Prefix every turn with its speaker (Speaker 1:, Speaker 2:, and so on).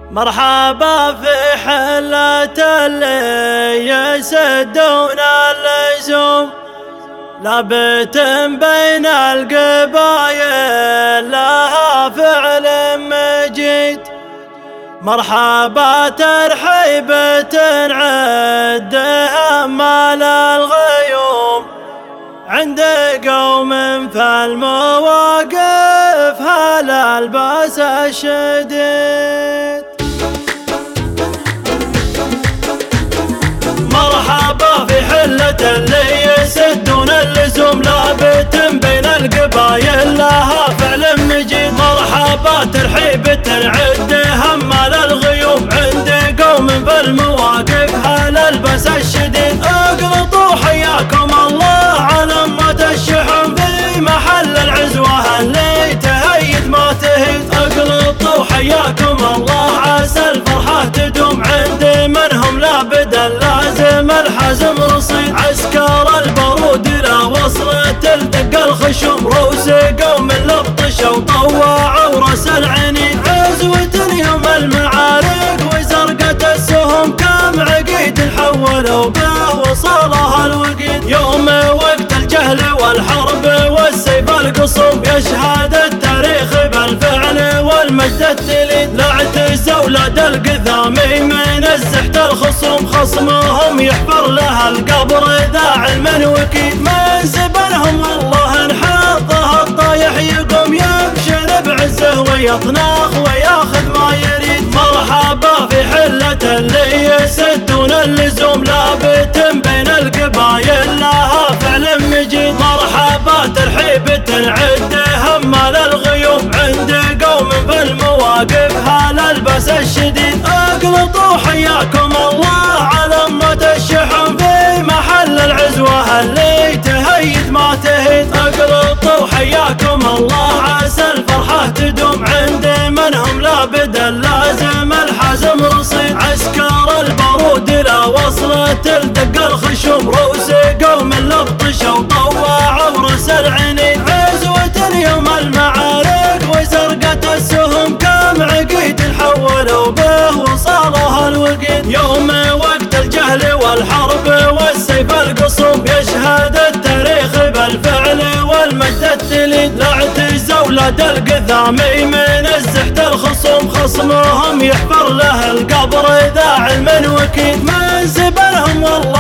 Speaker 1: مرحبا في حلة اللي يسدون اللزوم، لابت بين القبايل لها فعل مجيد. مرحبا ترحيبة عدها مال الغيوم، عند قوم في المواقف هلا الباس الشديد. مرحبا في حلة اللي يسدون اللزوم، لابت بين القبايل لها فعل مجيد. مرحبا ترحيبة عدها مال الغيوم، عند قوم في المواقف هلا الباس الشديد. اقلطوا حياكم الله على أمة الشحن في محل العزوة اللي تهيد ما تهيد. اقلطوا حياكم الله عسى الفرحة تدوم، عند منهم لابد اللازم الحزم رصيد. عسكر البارود لا وصلت الدق الخشوم، روس قوم لبطشوا وطوعوا راس العنين. عزوة يوم المعارك وزرقة السهم، كم عقيد حولوا به وصلها الوقيد. يوم وقت الجهل والحرب والسيف القصوم، يشهد التاريخ بالفعل والمجد التليد. لا اعتزوا لدى القثامي من الزحت الخصوم، خصمهم يحفر لها القبر ذا علم وكيد. من زبنهم والله انحطه الطايح يقوم، يبشر بعزه ويطنخ وياخذ ما يريد. مرحبا في حلة اللي يسدون اللزوم، لابت بين القبايل لها فعل مجيد. مرحبا ترحيبة عدها مال الغيوم، عند قوم في المواقف هلا الباس الشديد. اقلطوا حياكم الله على أمة الشحن في محل العزوة اللي تهيد ما تهيد. اقلطوا حياكم الله عسى الفرحة تدوم، عند منهم لابد اللازم الحزم رصيد. عسكر البارود لا وصلت الدق الخشوم، روس قوم لبطشوا وطوعوا راس العنين. عزوة يوم المعارك وزرقة السهم، كم عقيد حولوا به وصالها الوقيد. يوم وقت الجهل والحرب والسيف القصوم، يشهد التاريخ بالفعل والمجد التليد. لا اعتزوا لدى القثامي من الزحت الخصوم، خصمهم يحفر له القبر ذا علم وكيد. من زبنهم والله